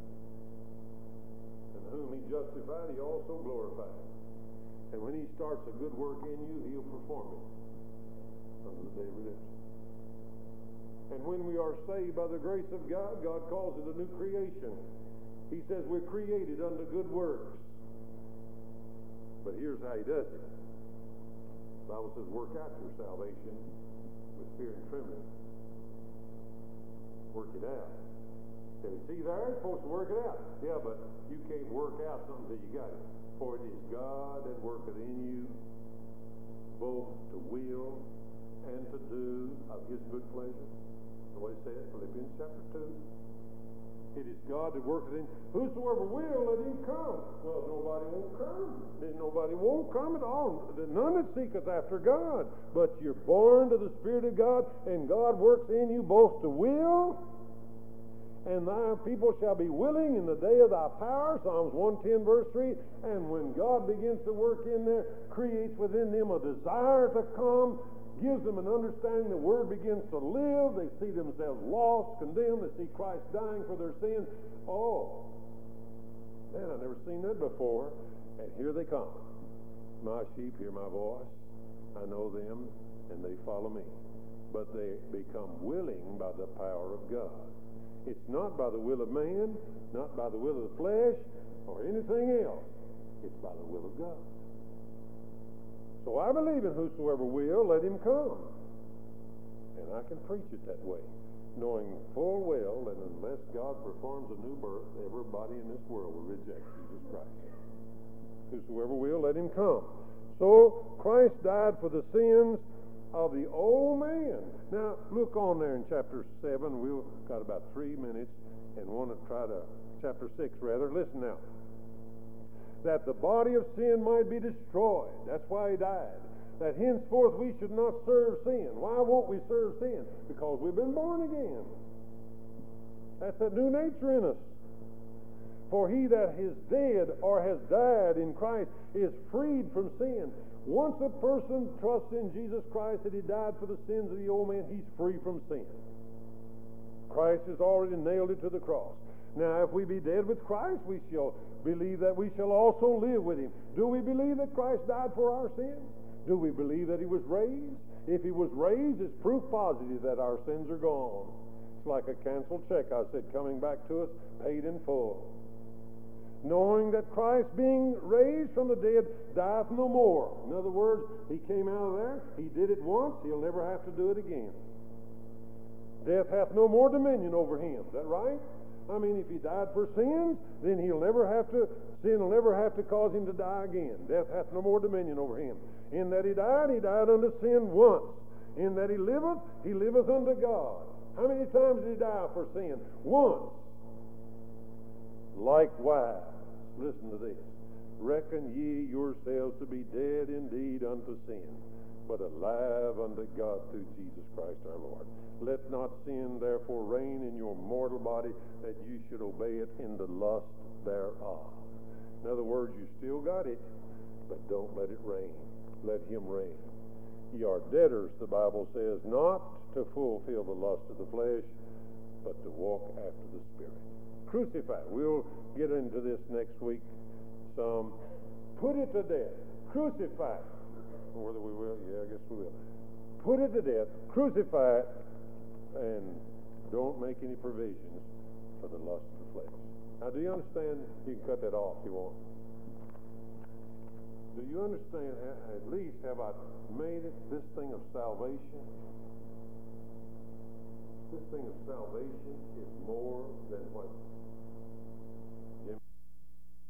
And whom he justified, he also glorified. And when he starts a good work in you, he'll perform it unto the day of redemption. And when we are saved by the grace of God, God calls it a new creation. He says we're created unto good works. But here's how he does it. The Bible says, work out your salvation with fear and trembling. Work it out. Okay, see there? It's supposed to work it out. Yeah, but you can't work out something until you got it. For it is God that worketh in you, both to will and to do of his good pleasure. The way it says, Philippians chapter two. It is God that worketh in. Whosoever will, let him come. Well, nobody won't come. Then nobody won't come at all. None that seeketh after God. But you're born to the Spirit of God, and God works in you both to will, and thy people shall be willing in the day of thy power. Psalms one ten verse three. And when God begins to work in there, creates within them a desire to come, gives them an understanding, the Word begins to live. They see themselves lost, condemned. They see Christ dying for their sins. Oh, man, I've never seen that before. And here they come. My sheep hear my voice. I know them, and they follow me. But they become willing by the power of God. It's not by the will of man, not by the will of the flesh, or anything else. It's by the will of God. So I believe in whosoever will, let him come. And I can preach it that way. knowing full well that unless God performs a new birth, everybody in this world will reject Jesus Christ. Whosoever will, let him come. So Christ died for the sins of the old man. Now, look on there in chapter seven. We've got about three minutes and want to try to, chapter six rather. Listen now. That the body of sin might be destroyed. That's why he died. That henceforth we should not serve sin. Why won't we serve sin? Because we've been born again. That's a new nature in us. For he that is dead or has died in Christ is freed from sin. Once a person trusts in Jesus Christ that he died for the sins of the old man, he's free from sin. Christ has already nailed it to the cross. Now, if we be dead with Christ, we shall believe that we shall also live with him. Do we believe that Christ died for our sins? Do we believe that he was raised? If he was raised, it's proof positive that our sins are gone. It's like a canceled check, I said, coming back to us, paid in full. Knowing that Christ, being raised from the dead, dieth no more. In other words, he came out of there, he did it once, he'll never have to do it again. Death hath no more dominion over him. Is that right? I mean, if he died for sins, then he'll never have to, sin will never have to cause him to die again. Death hath no more dominion over him. In that he died, he died unto sin once. In that he liveth, he liveth unto God. How many times did he die for sin? Once. Likewise, listen to this. Reckon ye yourselves to be dead indeed unto sin, but alive unto God through Jesus Christ our Lord. Let not sin therefore reign in your mortal body, that you should obey it in the lust thereof. In other words, you still got it, but don't let it reign. Let him reign. Ye are debtors, the Bible says, not to fulfill the lust of the flesh, but to walk after the Spirit. Crucified. We'll get into this next week some. Put it to death. Crucify it. Whether we will, yeah, I guess we will. Put it to death. Crucify it. And don't make any provisions for the lust of the flesh. Now, do you understand? You can cut that off if you want. Do you understand, at least, have I made it this thing of salvation? This thing of salvation is more than what